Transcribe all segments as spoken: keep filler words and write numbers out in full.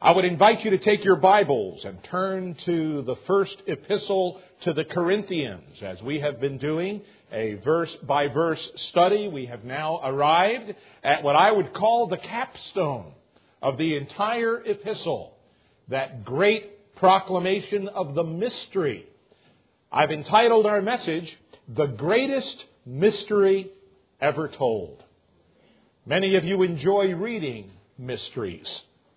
I would invite you to take your Bibles and turn to the first epistle to the Corinthians. As we have been doing a verse-by-verse study, we have now arrived at what I would call the capstone of the entire epistle, that great proclamation of the mystery. I've entitled our message, The Greatest Mystery Ever Told. Many of you enjoy reading mysteries,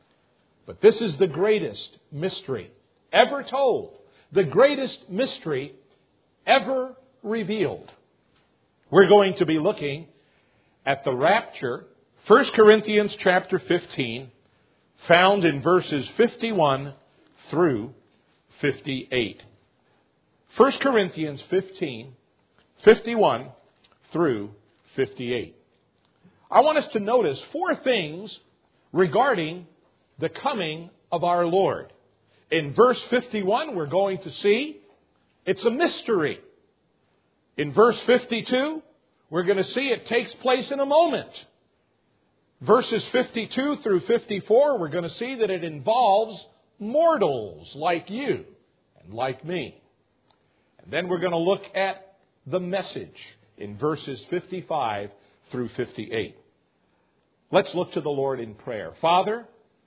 but this is the greatest mystery ever told, the greatest mystery ever revealed. We're going to be looking at the rapture, First Corinthians chapter fifteen, found in verses fifty-one through fifty-eight. First Corinthians fifteen, fifty-one through fifty-eight. I want us to notice four things regarding the coming of our Lord. In verse fifty-one, we're going to see it's a mystery. In verse fifty-two, we're going to see it takes place in a moment. Verses fifty-two through fifty-four, we're going to see that it involves mortals like you and like me. And then we're going to look at the message in verses fifty-five through fifty-eight. Let's look to the Lord in prayer. Father,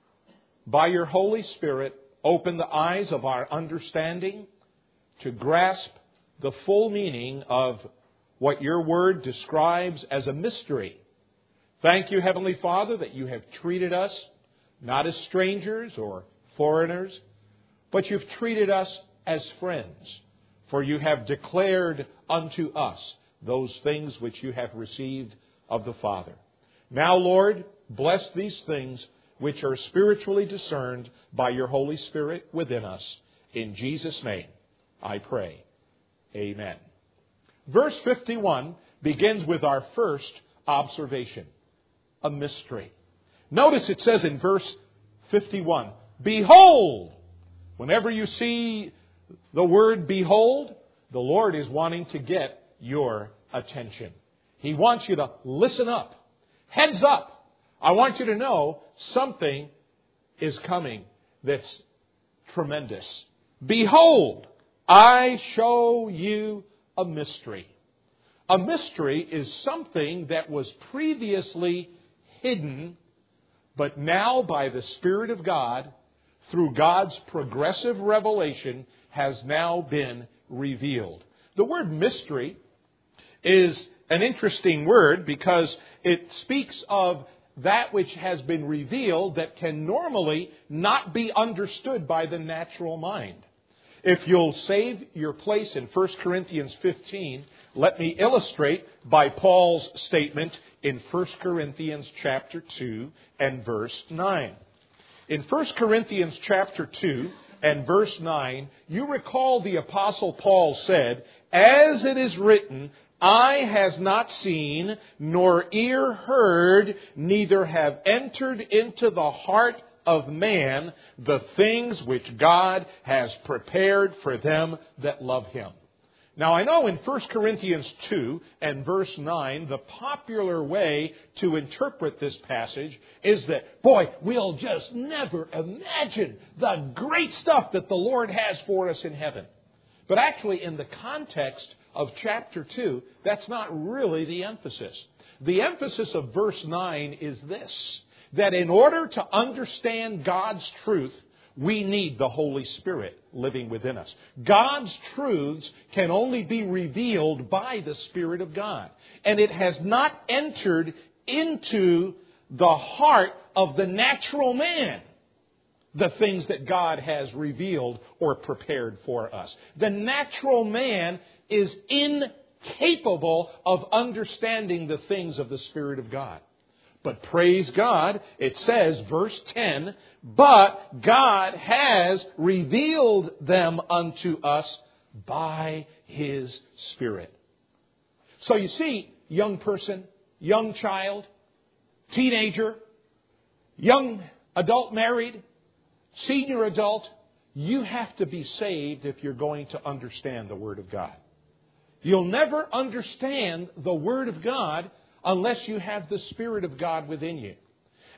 by your Holy Spirit, open the eyes of our understanding to grasp the full meaning of what your word describes as a mystery. Thank you, Heavenly Father, that you have treated us not as strangers or foreigners, but you've treated us as friends, for you have declared unto us those things which you have received of the Father. Now, Lord, bless these things which are spiritually discerned by your Holy Spirit within us. In Jesus' name, I pray. Amen. Verse fifty-one begins with our first observation, a mystery. Notice it says in verse fifty-one, behold. Whenever you see the word behold, the Lord is wanting to get your attention. He wants you to listen up. Heads up. I want you to know something is coming that's tremendous. Behold, I show you a mystery. A mystery is something that was previously hidden, but now by the Spirit of God, through God's progressive revelation, has now been revealed. The word mystery is an interesting word because it speaks of that which has been revealed that can normally not be understood by the natural mind. If you'll save your place in First Corinthians fifteen, let me illustrate by Paul's statement in First Corinthians chapter two and verse nine. In First Corinthians chapter two and verse nine, you recall the Apostle Paul said, as it is written, eye has not seen, nor ear heard, neither have entered into the heart of man the things which God has prepared for them that love Him. Now I know in First Corinthians two and verse nine, the popular way to interpret this passage is that, boy, we'll just never imagine the great stuff that the Lord has for us in heaven. But actually in the context of chapter two, that's not really the emphasis. The emphasis of verse nine is this, that in order to understand God's truth, we need the Holy Spirit living within us. God's truths can only be revealed by the Spirit of God. And it has not entered into the heart of the natural man, the things that God has revealed or prepared for us. The natural man is incapable of understanding the things of the Spirit of God. But praise God, it says, verse ten, but God has revealed them unto us by His Spirit. So you see, young person, young child, teenager, young adult married, senior adult, you have to be saved if you're going to understand the Word of God. You'll never understand the Word of God unless you have the Spirit of God within you.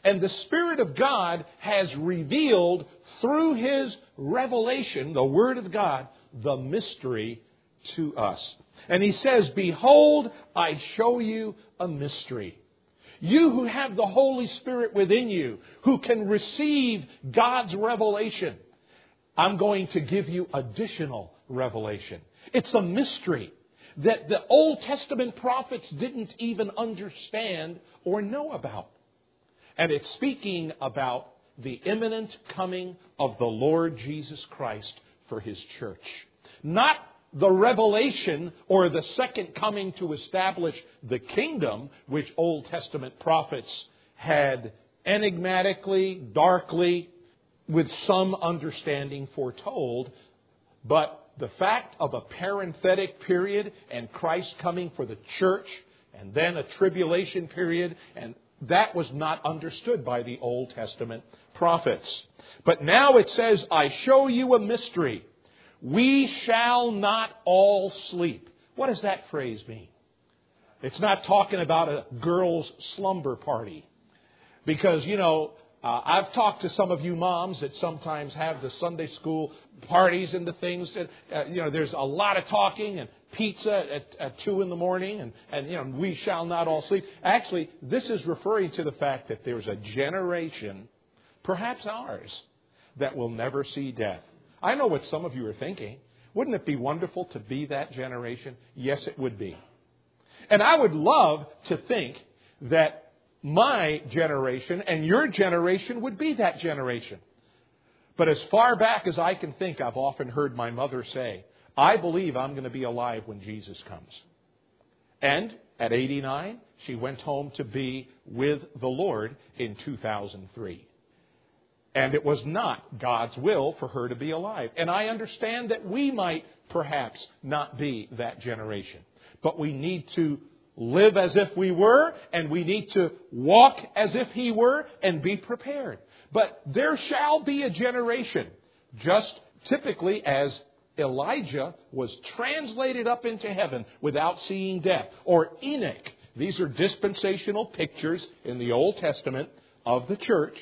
And the Spirit of God has revealed through His revelation, the Word of God, the mystery to us. And He says, behold, I show you a mystery. You who have the Holy Spirit within you, who can receive God's revelation, I'm going to give you additional revelation. It's a mystery that the Old Testament prophets didn't even understand or know about. And it's speaking about the imminent coming of the Lord Jesus Christ for His church. Not the revelation or the second coming to establish the kingdom, which Old Testament prophets had enigmatically, darkly, with some understanding foretold, but the fact of a parenthetic period and Christ coming for the church and then a tribulation period, and that was not understood by the Old Testament prophets. But now it says, I show you a mystery. We shall not all sleep. What does that phrase mean? It's not talking about a girls' slumber party. Because, you know, uh, I've talked to some of you moms that sometimes have the Sunday school parties and the things that, uh, you know, there's a lot of talking and pizza at, at two in the morning and, and, you know, we shall not all sleep. Actually, this is referring to the fact that there's a generation, perhaps ours, that will never see death. I know what some of you are thinking. Wouldn't it be wonderful to be that generation? Yes, it would be. And I would love to think that my generation and your generation would be that generation. But as far back as I can think, I've often heard my mother say, I believe I'm going to be alive when Jesus comes. And at eighty-nine, she went home to be with the Lord in two thousand three. And it was not God's will for her to be alive. And I understand that we might perhaps not be that generation. But we need to live as if we were, and we need to walk as if He were, and be prepared. But there shall be a generation, just typically as Elijah was translated up into heaven without seeing death. Or Enoch. These are dispensational pictures in the Old Testament of the church.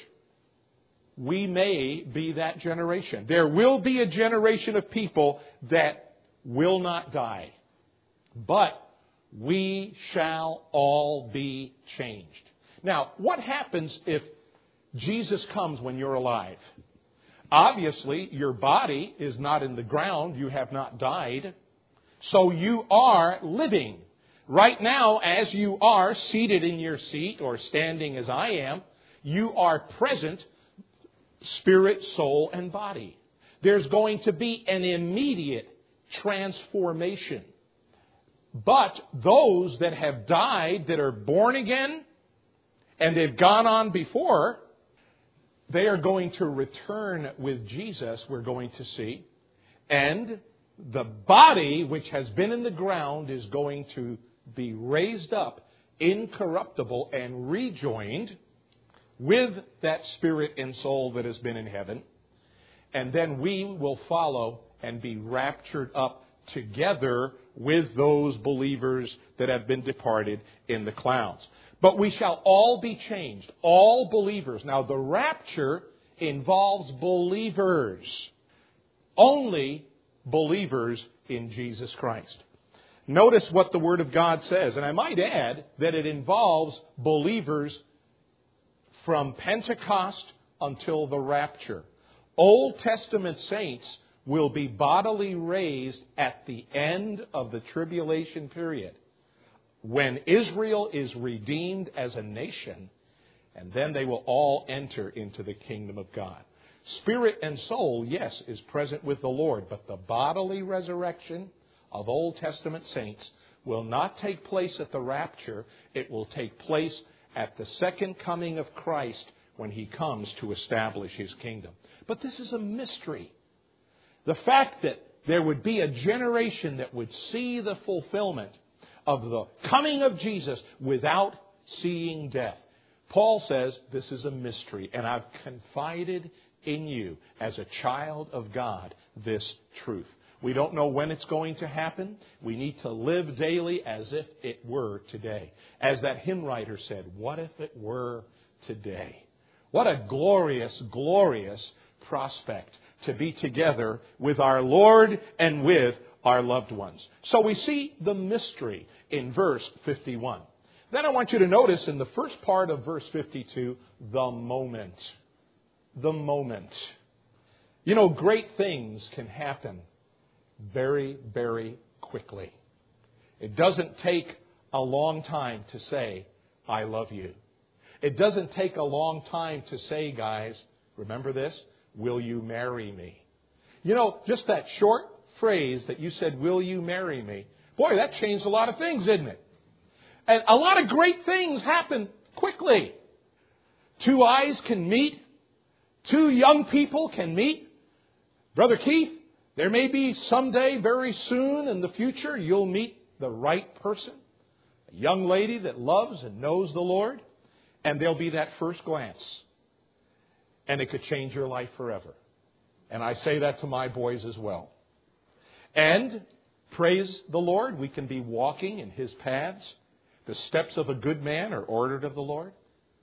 We may be that generation. There will be a generation of people that will not die. But we shall all be changed. Now, what happens if Jesus comes when you're alive? Obviously, your body is not in the ground. You have not died. So you are living. Right now, as you are seated in your seat or standing as I am, you are present, spirit, soul, and body. There's going to be an immediate transformation. But those that have died, that are born again, and they've gone on before, they are going to return with Jesus, we're going to see. And the body, which has been in the ground, is going to be raised up, incorruptible, and rejoined with that spirit and soul that has been in heaven. And then we will follow and be raptured up together with those believers that have been departed in the clouds. But we shall all be changed. All believers. Now, the rapture involves believers. Only believers in Jesus Christ. Notice what the Word of God says. And I might add that it involves believers from Pentecost until the rapture. Old Testament saints will be bodily raised at the end of the tribulation period, when Israel is redeemed as a nation, and then they will all enter into the kingdom of God. Spirit and soul, yes, is present with the Lord, but the bodily resurrection of Old Testament saints will not take place at the rapture. It will take place at the second coming of Christ when He comes to establish His kingdom. But this is a mystery. The fact that there would be a generation that would see the fulfillment of the coming of Jesus without seeing death. Paul says this is a mystery, and I've confided in you as a child of God this truth. We don't know when it's going to happen. We need to live daily as if it were today. As that hymn writer said, what if it were today? What a glorious, glorious prospect to be together with our Lord and with our loved ones. So we see the mystery in verse fifty-one. Then I want you to notice in the first part of verse fifty-two, the moment. The moment. You know, great things can happen very, very quickly. It doesn't take a long time to say, I love you. It doesn't take a long time to say, guys, remember this? Will you marry me? You know, just that short phrase that you said, will you marry me? Boy, that changed a lot of things, didn't it? And a lot of great things happen quickly. Two eyes can meet. Two young people can meet. Brother Keith, there may be someday, very soon in the future, you'll meet the right person. A young lady that loves and knows the Lord. And there'll be that first glance. And it could change your life forever. And I say that to my boys as well. And praise the Lord, we can be walking in His paths. The steps of a good man are ordered of the Lord.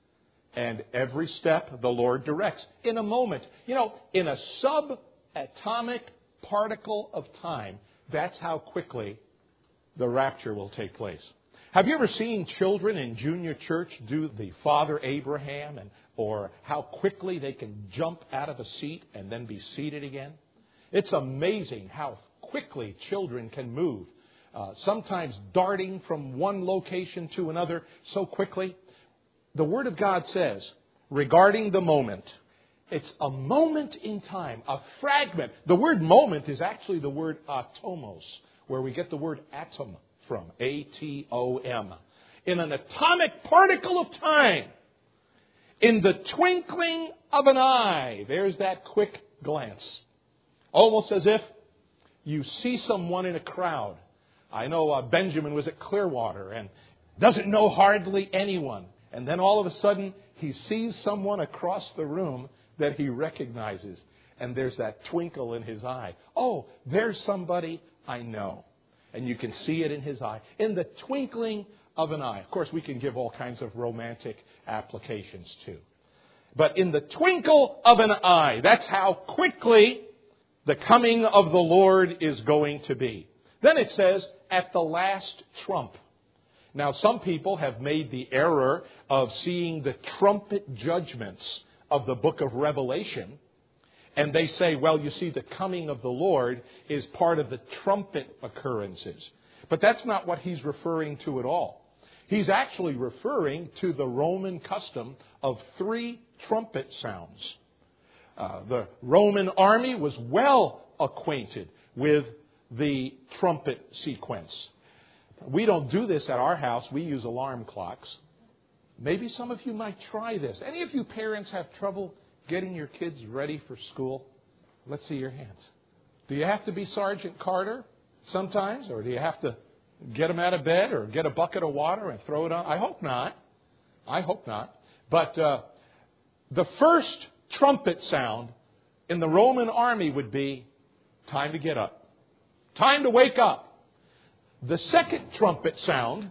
And every step the Lord directs. In a moment, you know, in a subatomic particle of time, that's how quickly the rapture will take place. Have you ever seen children in junior church do the Father Abraham, and or how quickly they can jump out of a seat and then be seated again? It's amazing how quickly children can move, uh, sometimes darting from one location to another so quickly. The Word of God says, regarding the moment, it's a moment in time, a fragment. The word moment is actually the word atomos, where we get the word atom from, A T O M. In an atomic particle of time, in the twinkling of an eye, there's that quick glance. Almost as if you see someone in a crowd. I know uh, Benjamin was at Clearwater and doesn't know hardly anyone. And then all of a sudden, he sees someone across the room that he recognizes. And there's that twinkle in his eye. Oh, there's somebody I know. And you can see it in his eye. In the twinkling of an eye. Of course, we can give all kinds of romantic applications too. But in the twinkle of an eye, that's how quickly the coming of the Lord is going to be. Then it says, at the last trump. Now, some people have made the error of seeing the trumpet judgments of the book of Revelation. And they say, well, you see, the coming of the Lord is part of the trumpet occurrences. But that's not what he's referring to at all. He's actually referring to the Roman custom of three trumpet sounds. Uh, the Roman army was well acquainted with the trumpet sequence. We don't do this at our house. We use alarm clocks. Maybe some of you might try this. Any of you parents have trouble getting your kids ready for school? Let's see your hands. Do you have to be Sergeant Carter sometimes? Or do you have to get them out of bed or get a bucket of water and throw it on? I hope not. I hope not. But uh, the first trumpet sound in the Roman army would be time to get up. Time to wake up. The second trumpet sound,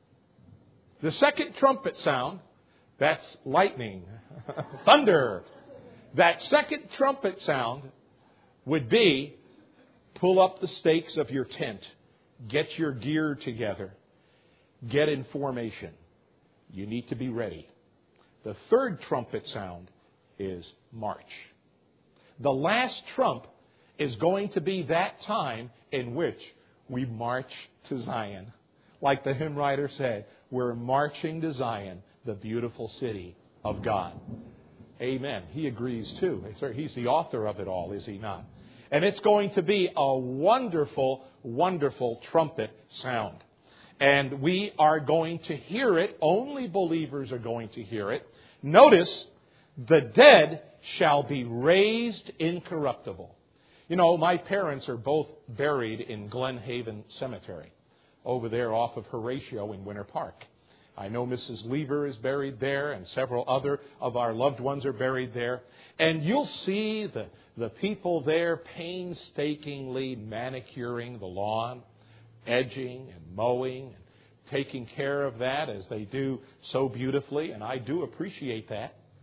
the second trumpet sound, that's lightning, thunder. That second trumpet sound would be pull up the stakes of your tent, get your gear together, get in formation. You need to be ready. The third trumpet sound is march. The last trump is going to be that time in which we march to Zion. Like the hymn writer said, we're marching to Zion, the beautiful city of God. Amen. He agrees too. He's the author of it all, is he not? And it's going to be a wonderful, wonderful trumpet sound. And we are going to hear it. Only believers are going to hear it. Notice, the dead shall be raised incorruptible. You know, my parents are both buried in Glen Haven Cemetery, over there off of Horatio in Winter Park. I know Missus Lever is buried there, and several other of our loved ones are buried there. And you'll see the, the people there painstakingly manicuring the lawn, edging and mowing, and taking care of that as they do so beautifully, and I do appreciate that.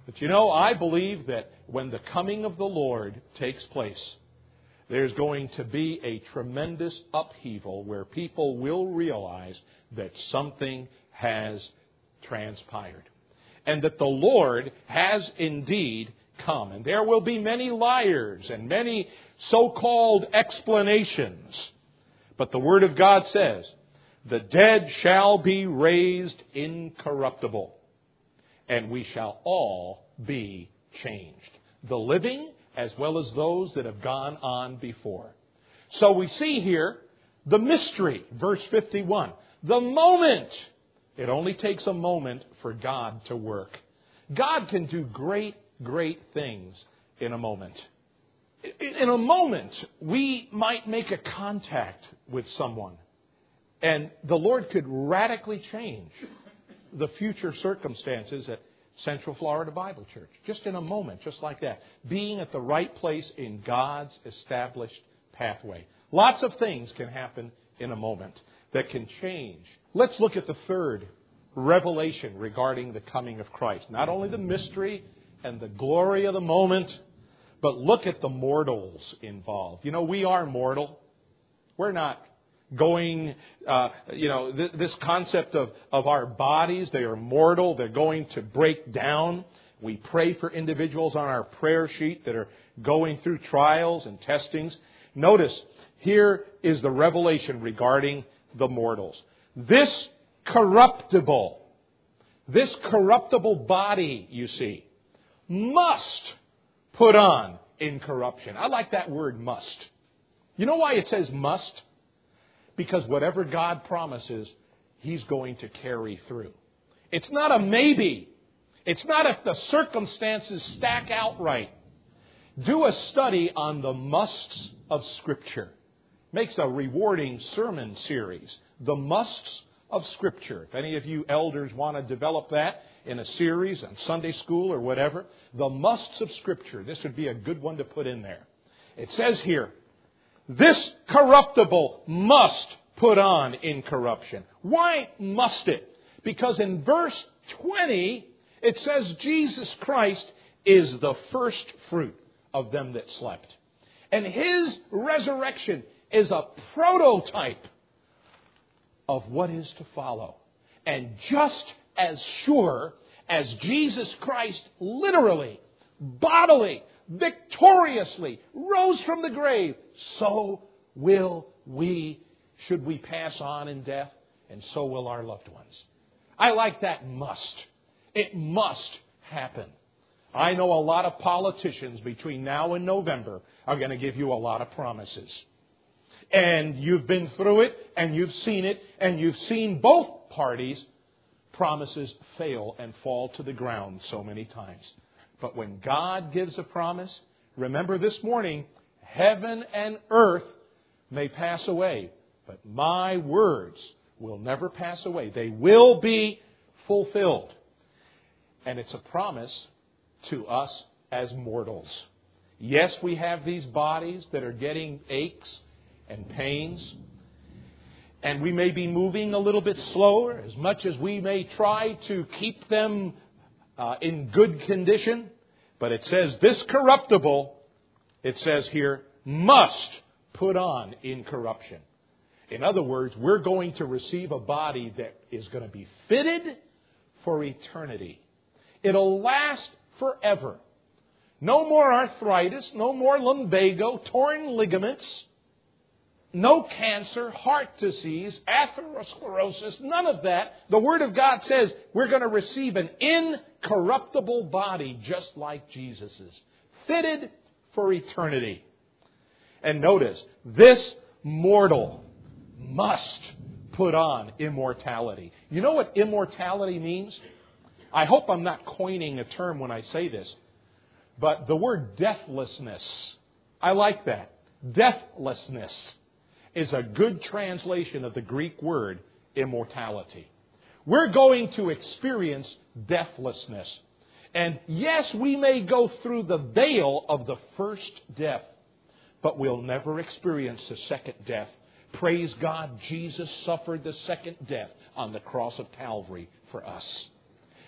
But you know, I believe that when the coming of the Lord takes place, there's going to be a tremendous upheaval where people will realize that something has transpired. And that the Lord has indeed come. And there will be many liars and many so-called explanations. But the Word of God says, the dead shall be raised incorruptible, and we shall all be changed. The living as well as those that have gone on before. So we see here the mystery, verse fifty-one. The moment. It only takes a moment for God to work. God can do great, great things in a moment. In a moment, we might make a contact with someone, and the Lord could radically change the future circumstances at Central Florida Bible Church. Just in a moment, just like that. Being at the right place in God's established pathway. Lots of things can happen in a moment that can change. Let's look at the third revelation regarding the coming of Christ. Not only the mystery and the glory of the moment, but look at the mortals involved. You know, we are mortal. We're not going, uh, you know, th- this concept of, of our bodies, they are mortal. They're going to break down. We pray for individuals on our prayer sheet that are going through trials and testings. Notice, here is the revelation regarding the mortals. This corruptible, this corruptible body, you see, must put on incorruption. I like that word must. You know why it says must? Because whatever God promises, He's going to carry through. It's not a maybe. It's not if the circumstances stack out right. Do a study on the musts of Scripture. Makes a rewarding sermon series. The musts of Scripture. If any of you elders want to develop that in a series on Sunday school or whatever, the musts of Scripture. This would be a good one to put in there. It says here, this corruptible must put on incorruption. Why must it? Because in verse twenty, it says Jesus Christ is the first fruit of them that slept. And His resurrection is a prototype of what is to follow. And just as sure as Jesus Christ literally, bodily, victoriously rose from the grave, so will we, should we pass on in death, and so will our loved ones. I like that must. It must happen. I know a lot of politicians between now and November are going to give you a lot of promises. And you've been through it, and you've seen it, and you've seen both parties' promises fail and fall to the ground so many times. But when God gives a promise, remember this morning, heaven and earth may pass away, but my words will never pass away. They will be fulfilled. And it's a promise to us as mortals. Yes, we have these bodies that are getting aches and pains. And we may be moving a little bit slower, as much as we may try to keep them uh, in good condition. But it says this corruptible, it says here, must put on incorruption. In other words, we're going to receive a body that is going to be fitted for eternity. It'll last forever. No more arthritis, no more lumbago, torn ligaments, no cancer, heart disease, atherosclerosis, none of that. The Word of God says we're going to receive an incorruptible body just like Jesus's, fitted for eternity. And notice, this mortal must put on immortality. You know what immortality means? I hope I'm not coining a term when I say this, but the word deathlessness, I like that. Deathlessness is a good translation of the Greek word immortality. We're going to experience deathlessness. And yes, we may go through the veil of the first death, but we'll never experience the second death. Praise God, Jesus suffered the second death on the cross of Calvary for us.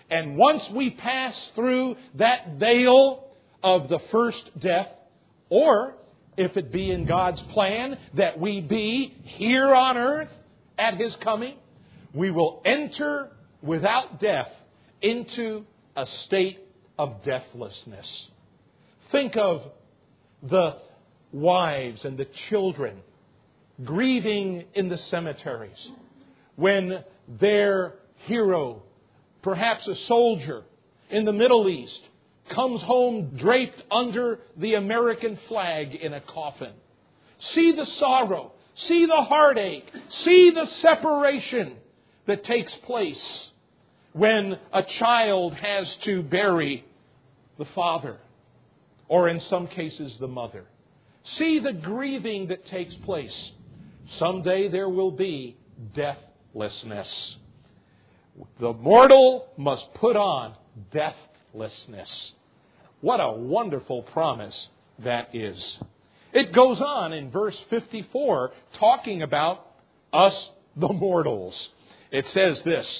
And once we pass through that veil of the first death, or if it be in God's plan that we be here on earth at His coming, we will enter without death into a state of deathlessness. Think of the wives and the children grieving in the cemeteries when their hero, perhaps a soldier in the Middle East, comes home draped under the American flag in a coffin. See the sorrow, see the heartache, see the separation that takes place when a child has to bury the father, or in some cases the mother. See the grieving that takes place. Someday there will be deathlessness. The mortal must put on deathlessness. What a wonderful promise that is. It goes on in verse fifty-four, talking about us, the mortals. It says this,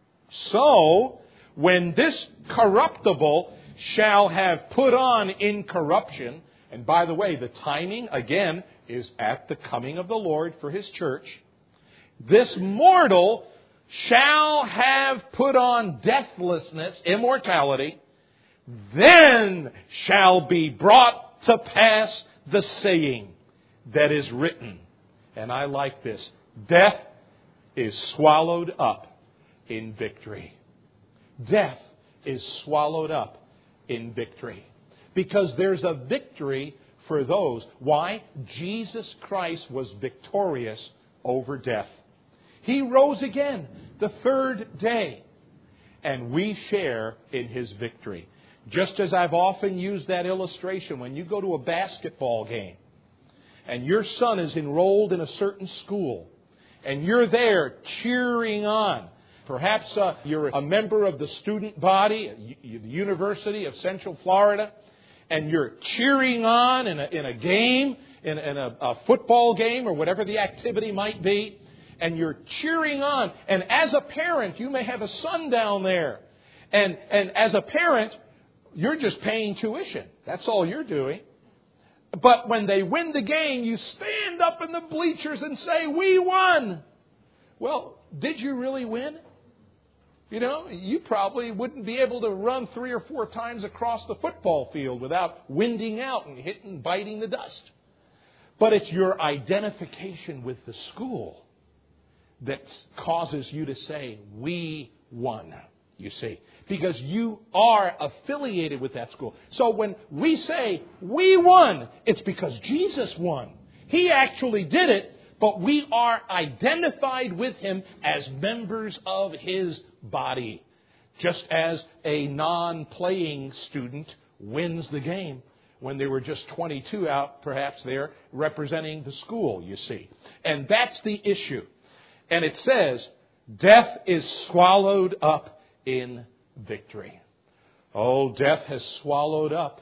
"So, when this corruptible shall have put on incorruption," and by the way, the timing, again, is at the coming of the Lord for His church, "this mortal shall have put on deathlessness," immortality, "then shall be brought to pass the saying that is written." And I like this. Death is swallowed up in victory. Death is swallowed up in victory. Because there's a victory for those. Why? Jesus Christ was victorious over death. He rose again the third day. And we share in His victory. Just as I've often used that illustration, when you go to a basketball game and your son is enrolled in a certain school and you're there cheering on. Perhaps uh, you're a member of the student body, the University of Central Florida, and you're cheering on in a, in a game, in, in a, a football game or whatever the activity might be, and you're cheering on. And as a parent, you may have a son down there. And, and as a parent, you're just paying tuition. That's all you're doing. But when they win the game, you stand up in the bleachers and say, "We won." Well, did you really win? You know, you probably wouldn't be able to run three or four times across the football field without winding out and hitting, biting the dust. But it's your identification with the school that causes you to say, "We won," you see. Because you are affiliated with that school. So when we say, "We won," it's because Jesus won. He actually did it, but we are identified with Him as members of His body. Just as a non-playing student wins the game when they were just twenty-two out, perhaps there, representing the school, you see. And that's the issue. And it says, death is swallowed up in victory. Oh, death has swallowed up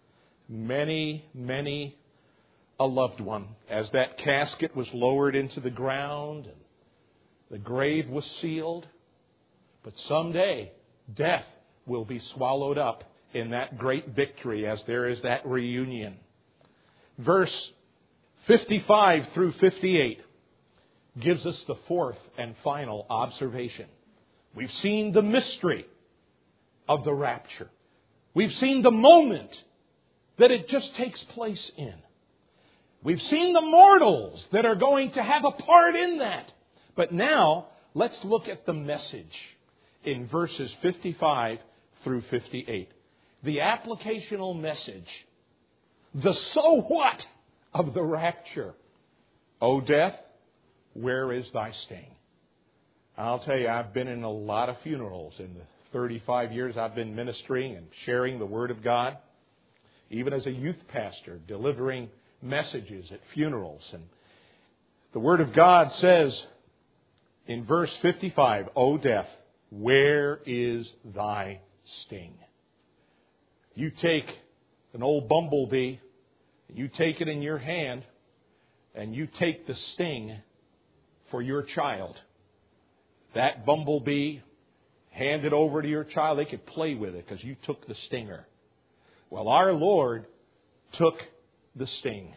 many, many a loved one as that casket was lowered into the ground and the grave was sealed. But someday, death will be swallowed up in that great victory as there is that reunion. Verse fifty-five through fifty-eight gives us the fourth and final observation. We've seen the mystery of the rapture. We've seen the moment that it just takes place in. We've seen the mortals that are going to have a part in that. But now, let's look at the message in verses fifty-five through fifty-eight. The applicational message. The so what of the rapture. O death, where is thy sting? I'll tell you, I've been in a lot of funerals in the thirty-five years I've been ministering and sharing the Word of God. Even as a youth pastor, delivering messages at funerals. And the Word of God says in verse fifty-five, O death, where is thy sting? You take an old bumblebee, you take it in your hand, and you take the sting for your child. That bumblebee hand it over to your child. They could play with it because you took the stinger. Well, our Lord took the sting.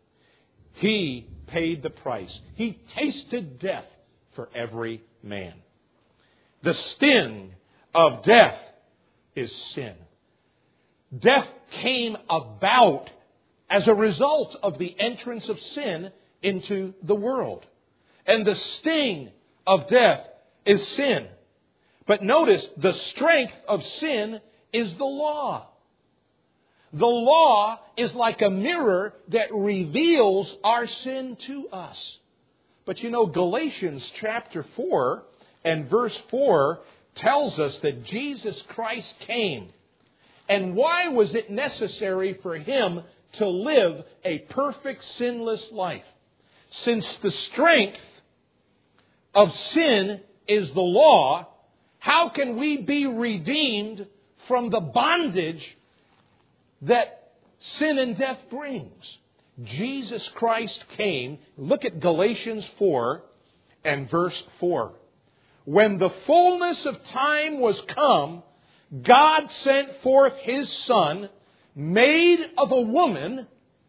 He paid the price. He tasted death for every man. The sting of death is sin. Death came about as a result of the entrance of sin into the world. And the sting of death is sin. But notice, the strength of sin is the law. The law is like a mirror that reveals our sin to us. But you know, Galatians chapter four and verse four tells us that Jesus Christ came. And why was it necessary for Him to live a perfect, sinless life? Since the strength of sin is the law, how can we be redeemed from the bondage that sin and death brings? Jesus Christ came. Look at Galatians four and verse four. When the fullness of time was come, God sent forth His Son, made of a woman,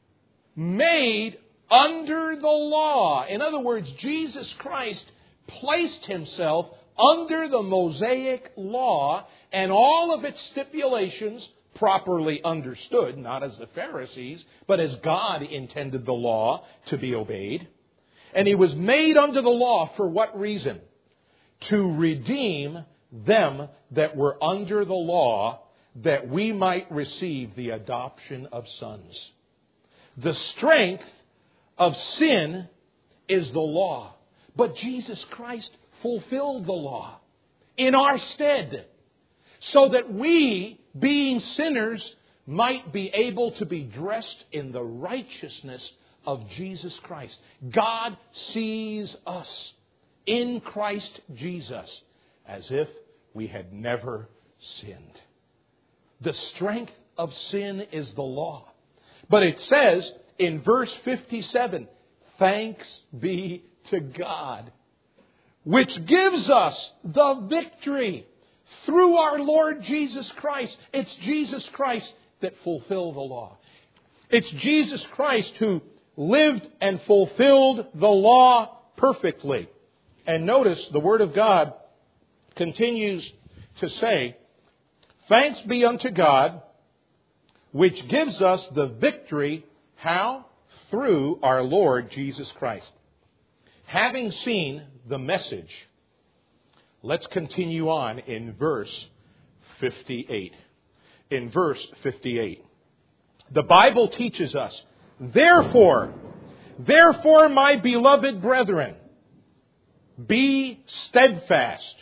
made under the law. In other words, Jesus Christ placed Himself under the Mosaic law and all of its stipulations, properly understood, not as the Pharisees, but as God intended the law to be obeyed. And He was made under the law for what reason? To redeem them that were under the law, that we might receive the adoption of sons. The strength of sin is the law. But Jesus Christ fulfilled the law in our stead, so that we, being sinners, might be able to be dressed in the righteousness of Jesus Christ. God sees us in Christ Jesus as if we had never sinned. The strength of sin is the law. But it says in verse fifty-seven, thanks be to God, which gives us the victory through our Lord Jesus Christ. It's Jesus Christ that fulfilled the law. It's Jesus Christ who lived and fulfilled the law perfectly. And notice the Word of God continues to say, thanks be unto God, which gives us the victory. How? Through our Lord Jesus Christ. Having seen the message, let's continue on in verse fifty-eight. In verse fifty-eight, the Bible teaches us, Therefore, therefore, my beloved brethren, be steadfast,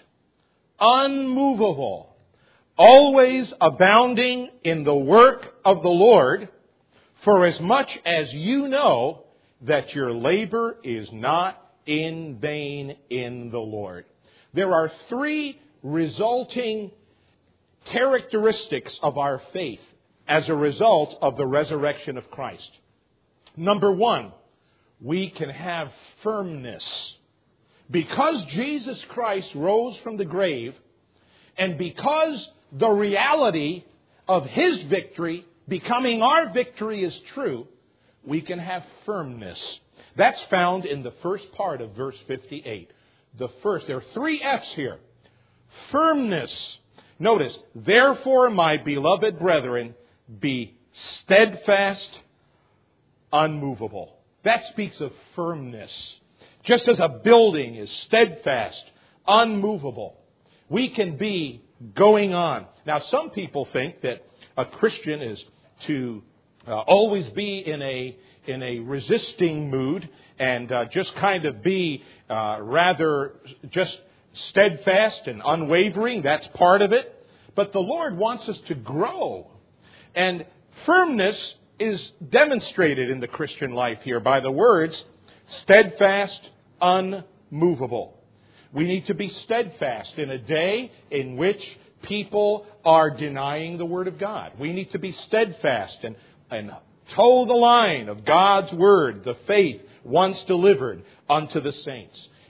unmovable, always abounding in the work of the Lord, for as much as you know that your labor is not in vain in the Lord. There are three resulting characteristics of our faith as a result of the resurrection of Christ. Number one, we can have firmness. Because Jesus Christ rose from the grave, and because the reality of His victory becoming our victory is true, we can have firmness. That's found in the first part of verse fifty-eight. The first, there are three F's here. Firmness. Notice, therefore, my beloved brethren, be steadfast, unmovable. That speaks of firmness. Just as a building is steadfast, unmovable, we can be going on. Now, some people think that a Christian is to uh, always be in a in a resisting mood and uh, just kind of be uh, rather just steadfast and unwavering. That's part of it. But the Lord wants us to grow. And firmness is demonstrated in the Christian life here by the words steadfast, unmovable. We need to be steadfast in a day in which people are denying the Word of God. We need to be steadfast and, and toe the line of God's Word, the faith once delivered unto the saints.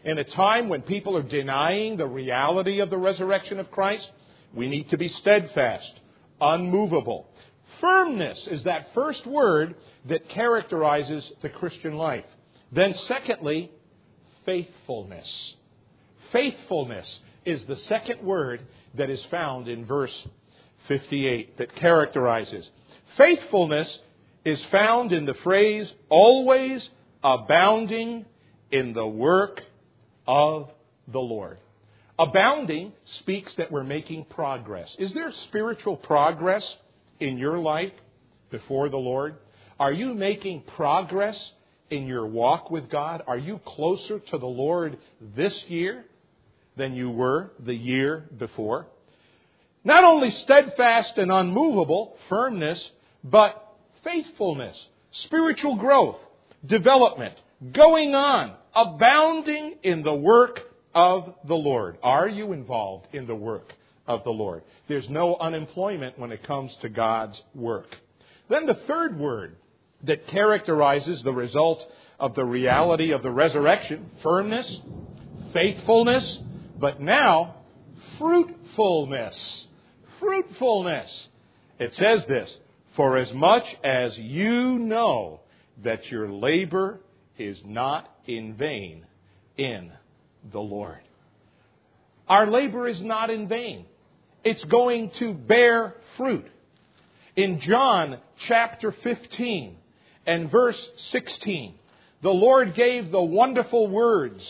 In a time when people are denying the reality of the resurrection of Christ, we need to be steadfast, unmovable. Firmness is that first word that characterizes the Christian life. Then secondly, faithfulness. Faithfulness is the second word that is found in verse fifty-eight that characterizes. Faithfulness is found in the phrase, always abounding in the work of the Lord. Abounding speaks that we're making progress. Is there spiritual progress in your life before the Lord? Are you making progress in your walk with God? Are you closer to the Lord this year than you were the year before? Not only steadfast and unmovable, firmness, but faithfulness, spiritual growth, development, going on, abounding in the work of the Lord. Are you involved in the work of the Lord? There's no unemployment when it comes to God's work. Then the third word that characterizes the result of the reality of the resurrection, firmness, faithfulness, but now fruitfulness. Fruitfulness. It says this, for as much as you know that your labor is not in vain in the Lord. Our labor is not in vain. It's going to bear fruit. In John chapter fifteen and verse sixteen, the Lord gave the wonderful words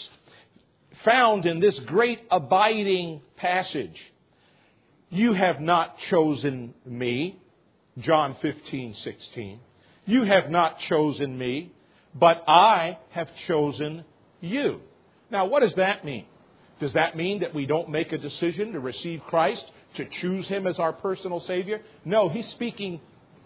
found in this great abiding passage. You have not chosen me. John fifteen, sixteen. You have not chosen me, but I have chosen you. Now, what does that mean? Does that mean that we don't make a decision to receive Christ, to choose Him as our personal Savior? No, He's speaking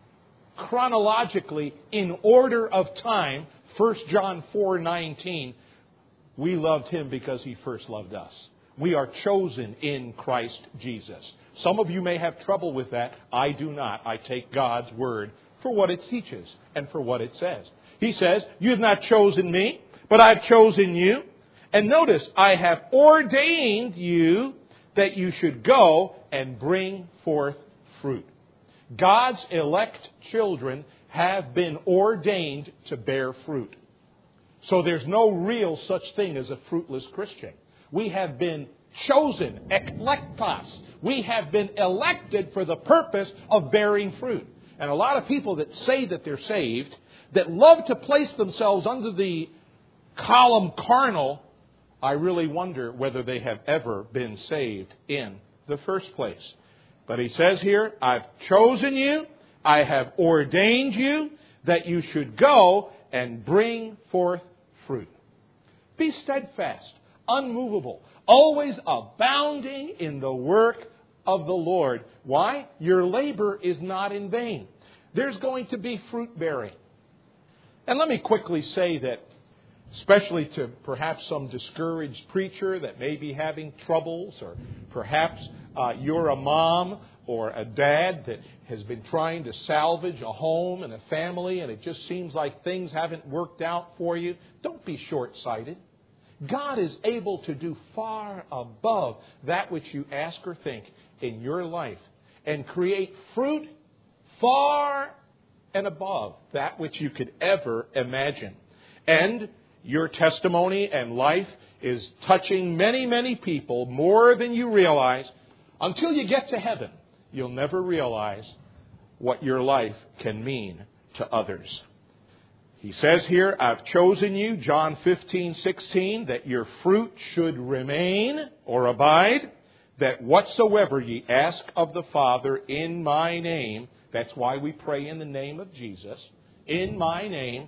chronologically in order of time. First John four, nineteen. We loved Him because He first loved us. We are chosen in Christ Jesus. Some of you may have trouble with that. I do not. I take God's Word for what it teaches and for what it says. He says, you have not chosen me, but I've chosen you. And notice, I have ordained you that you should go and bring forth fruit. God's elect children have been ordained to bear fruit. So there's no real such thing as a fruitless Christian. We have been chosen, eklektos. We have been elected for the purpose of bearing fruit. And a lot of people that say that they're saved, that love to place themselves under the column carnal, I really wonder whether they have ever been saved in the first place. But he says here, I've chosen you, I have ordained you, that you should go and bring forth fruit. Be steadfast, unmovable, always abounding in the work of the Lord. Why? Your labor is not in vain. There's going to be fruit bearing. And let me quickly say that, especially to perhaps some discouraged preacher that may be having troubles, or perhaps uh, you're a mom or a dad that has been trying to salvage a home and a family, and it just seems like things haven't worked out for you. Don't be short-sighted. God is able to do far above that which you ask or think in your life, and create fruit far and above that which you could ever imagine. And your testimony and life is touching many, many people more than you realize. Until you get to heaven, you'll never realize what your life can mean to others. He says here, I've chosen you, John fifteen, sixteen, that your fruit should remain or abide, that whatsoever ye ask of the Father in my name, that's why we pray in the name of Jesus, in my name,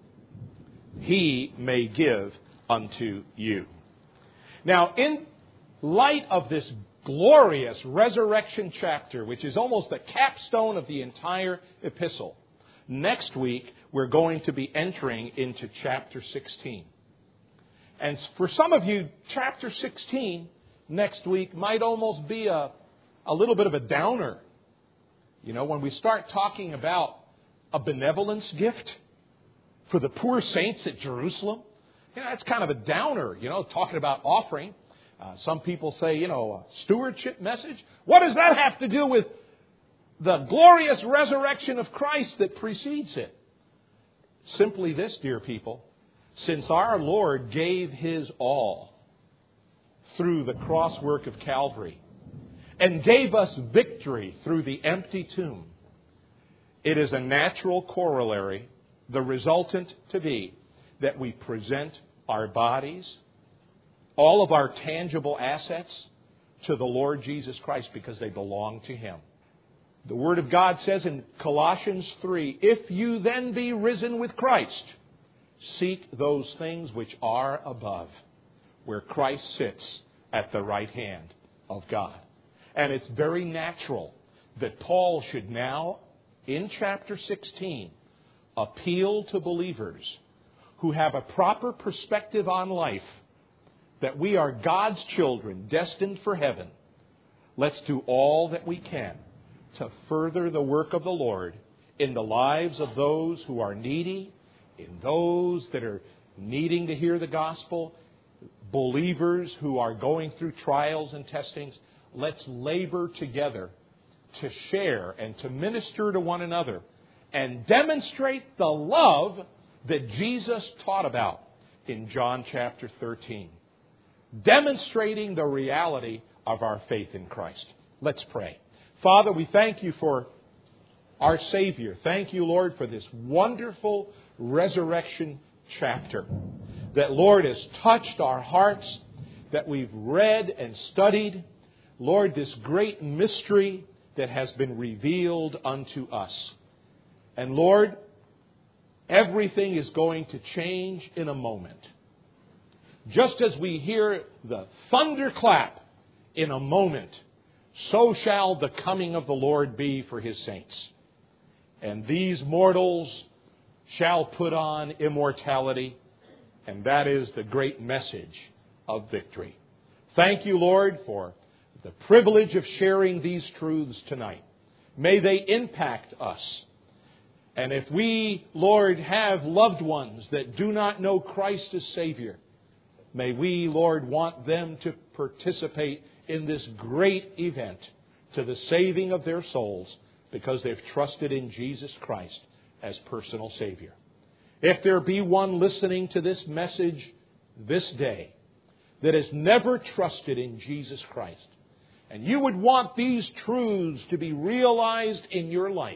He may give unto you. Now, in light of this glorious resurrection chapter, which is almost the capstone of the entire epistle, next week we're going to be entering into chapter sixteen. And for some of you, chapter sixteen next week might almost be a, a little bit of a downer. You know, when we start talking about a benevolence gift for the poor saints at Jerusalem, You know, that's kind of a downer, you know, talking about offering. Uh, some people say, you know, a stewardship message. What does that have to do with the glorious resurrection of Christ that precedes it? Simply this, dear people. Since our Lord gave His all through the cross work of Calvary and gave us victory through the empty tomb, it is a natural corollary, the resultant to be, that we present our bodies, all of our tangible assets, to the Lord Jesus Christ because they belong to Him. The Word of God says in Colossians three, if you then be risen with Christ, seek those things which are above, where Christ sits at the right hand of God. And it's very natural that Paul should now, in chapter sixteen, appeal to believers who have a proper perspective on life, that we are God's children destined for heaven. Let's do all that we can to further the work of the Lord in the lives of those who are needy, in those that are needing to hear the gospel, believers who are going through trials and testings. Let's labor together to share and to minister to one another and demonstrate the love that Jesus taught about in John chapter thirteen. Demonstrating the reality of our faith in Christ. Let's pray. Father, we thank You for our Savior. Thank You, Lord, for this wonderful resurrection chapter that, Lord, has touched our hearts, that we've read and studied. Lord, this great mystery that has been revealed unto us. And Lord, everything is going to change in a moment. Just as we hear the thunderclap in a moment, so shall the coming of the Lord be for His saints. And these mortals shall put on immortality, and that is the great message of victory. Thank You, Lord, for the privilege of sharing these truths tonight. May they impact us. And if we, Lord, have loved ones that do not know Christ as Savior, may we, Lord, want them to participate in this great event to the saving of their souls because they've trusted in Jesus Christ as personal Savior. If there be one listening to this message this day that has never trusted in Jesus Christ, and you would want these truths to be realized in your life,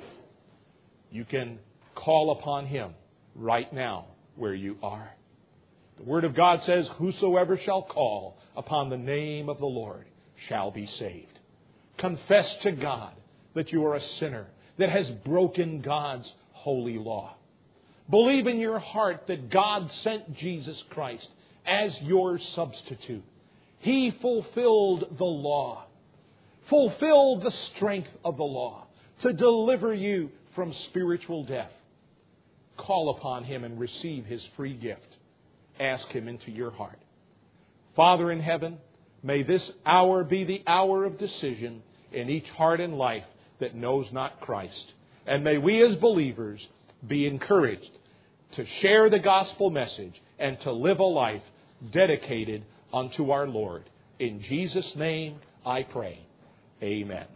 you can call upon Him right now where you are. The Word of God says, whosoever shall call upon the name of the Lord shall be saved. Confess to God that you are a sinner that has broken God's holy law. Believe in your heart that God sent Jesus Christ as your substitute. He fulfilled the law, fulfilled the strength of the law to deliver you from spiritual death. Call upon Him and receive His free gift. Ask Him into your heart. Father in heaven, may this hour be the hour of decision in each heart and life that knows not Christ. And may we as believers be encouraged to share the gospel message and to live a life dedicated unto our Lord. In Jesus' name I pray. Amen.